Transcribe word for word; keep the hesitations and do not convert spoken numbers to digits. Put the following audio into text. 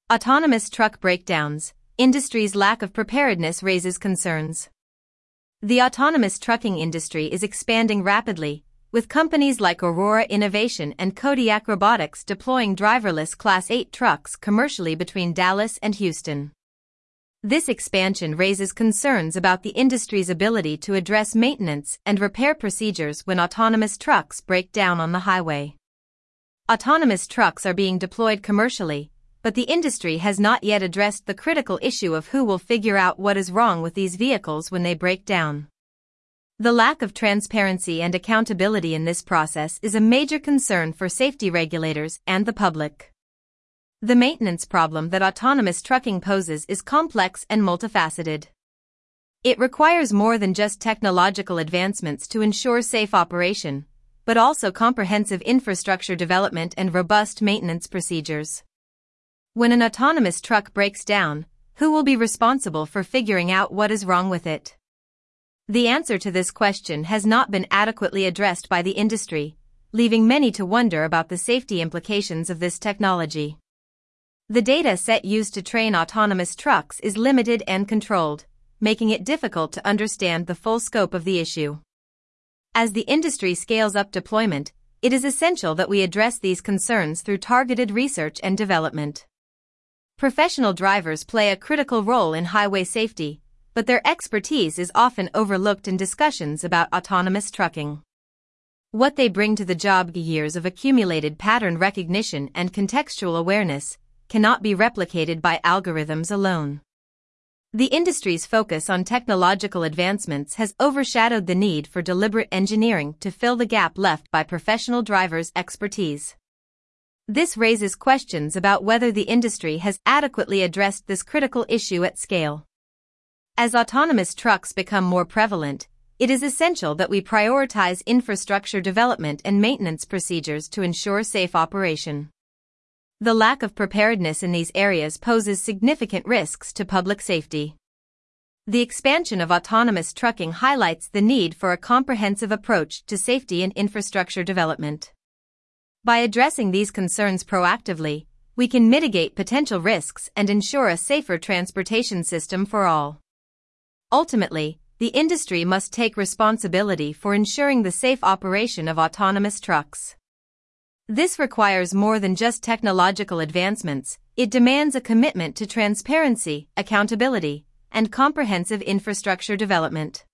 Autonomous truck breakdowns. Industry's lack of preparedness raises concerns. The autonomous trucking industry is expanding rapidly, with companies like Aurora Innovation and Kodiak Robotics deploying driverless Class eight trucks commercially between Dallas and Houston. This expansion raises concerns about the industry's ability to address maintenance and repair procedures when autonomous trucks break down on the highway. Autonomous trucks are being deployed commercially, but the industry has not yet addressed the critical issue of who will figure out what is wrong with these vehicles when they break down. The lack of transparency and accountability in this process is a major concern for safety regulators and the public. The maintenance problem that autonomous trucking poses is complex and multifaceted. It requires more than just technological advancements to ensure safe operation, but also comprehensive infrastructure development and robust maintenance procedures. When an autonomous truck breaks down, who will be responsible for figuring out what is wrong with it? The answer to this question has not been adequately addressed by the industry, leaving many to wonder about the safety implications of this technology. The data set used to train autonomous trucks is limited and controlled, making it difficult to understand the full scope of the issue. As the industry scales up deployment, it is essential that we address these concerns through targeted research and development. Professional drivers play a critical role in highway safety, but their expertise is often overlooked in discussions about autonomous trucking. What they bring to the job, years of accumulated pattern recognition and contextual awareness, cannot be replicated by algorithms alone. The industry's focus on technological advancements has overshadowed the need for deliberate engineering to fill the gap left by professional drivers' expertise. This raises questions about whether the industry has adequately addressed this critical issue at scale. As autonomous trucks become more prevalent, it is essential that we prioritize infrastructure development and maintenance procedures to ensure safe operation. The lack of preparedness in these areas poses significant risks to public safety. The expansion of autonomous trucking highlights the need for a comprehensive approach to safety and infrastructure development. By addressing these concerns proactively, we can mitigate potential risks and ensure a safer transportation system for all. Ultimately, the industry must take responsibility for ensuring the safe operation of autonomous trucks. This requires more than just technological advancements. It demands a commitment to transparency, accountability, and comprehensive infrastructure development.